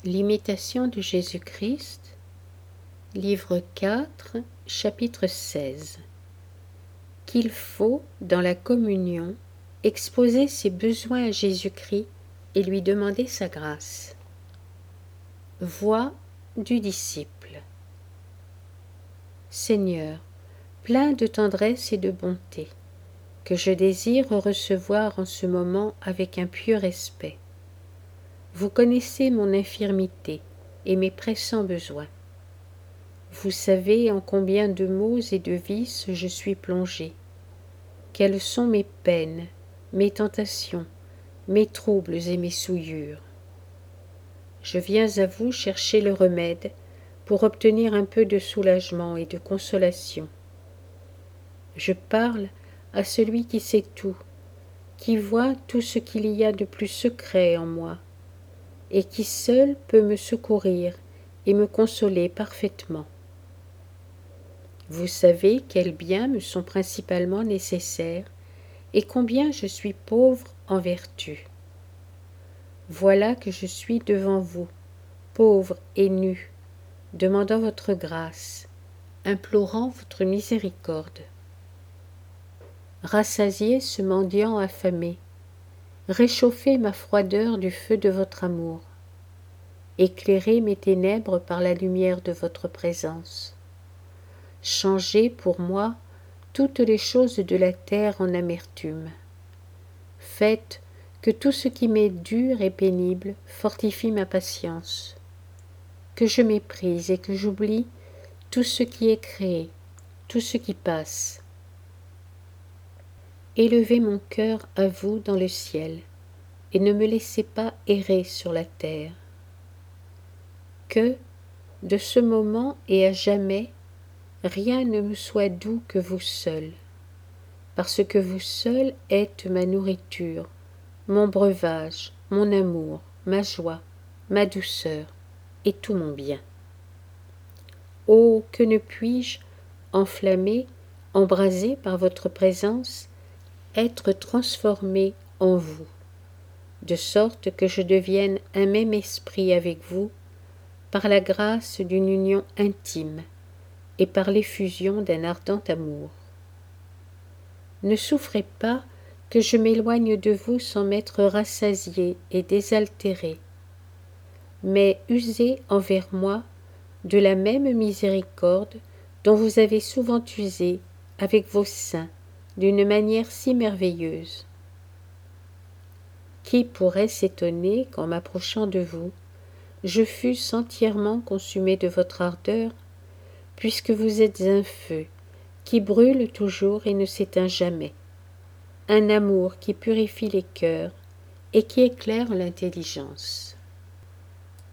L'imitation de Jésus-Christ, livre 4, chapitre 16. Qu'il faut, dans la communion, exposer ses besoins à Jésus-Christ et lui demander sa grâce. Voix du disciple. Seigneur, plein de tendresse et de bonté, que je désire recevoir en ce moment avec un pieux respect. Vous connaissez mon infirmité et mes pressants besoins. Vous savez en combien de maux et de vices je suis plongé. Quelles sont mes peines, mes tentations, mes troubles et mes souillures. Je viens à vous chercher le remède pour obtenir un peu de soulagement et de consolation. Je parle à celui qui sait tout, qui voit tout ce qu'il y a de plus secret en moi, et qui seul peut me secourir et me consoler parfaitement. Vous savez quels biens me sont principalement nécessaires et combien je suis pauvre en vertu. Voilà que je suis devant vous, pauvre et nu, demandant votre grâce, implorant votre miséricorde. Rassasiez ce mendiant affamé, réchauffez ma froideur du feu de votre amour, éclairez mes ténèbres par la lumière de votre présence. Changez pour moi toutes les choses de la terre en amertume. Faites que tout ce qui m'est dur et pénible fortifie ma patience, que je méprise et que j'oublie tout ce qui est créé, tout ce qui passe. Élevez mon cœur à vous dans le ciel, et ne me laissez pas errer sur la terre. Que, de ce moment et à jamais, rien ne me soit doux que vous seul, parce que vous seul êtes ma nourriture, mon breuvage, mon amour, ma joie, ma douceur et tout mon bien. Oh, que ne puis-je, enflammé, embrasé par votre présence, être transformé en vous, de sorte que je devienne un même esprit avec vous, par la grâce d'une union intime et par l'effusion d'un ardent amour. Ne souffrez pas que je m'éloigne de vous sans m'être rassasié et désaltéré, mais usez envers moi de la même miséricorde dont vous avez souvent usé avec vos saints d'une manière si merveilleuse. Qui pourrait s'étonner qu'en m'approchant de vous, je fusse entièrement consumé de votre ardeur, puisque vous êtes un feu qui brûle toujours et ne s'éteint jamais, un amour qui purifie les cœurs et qui éclaire l'intelligence.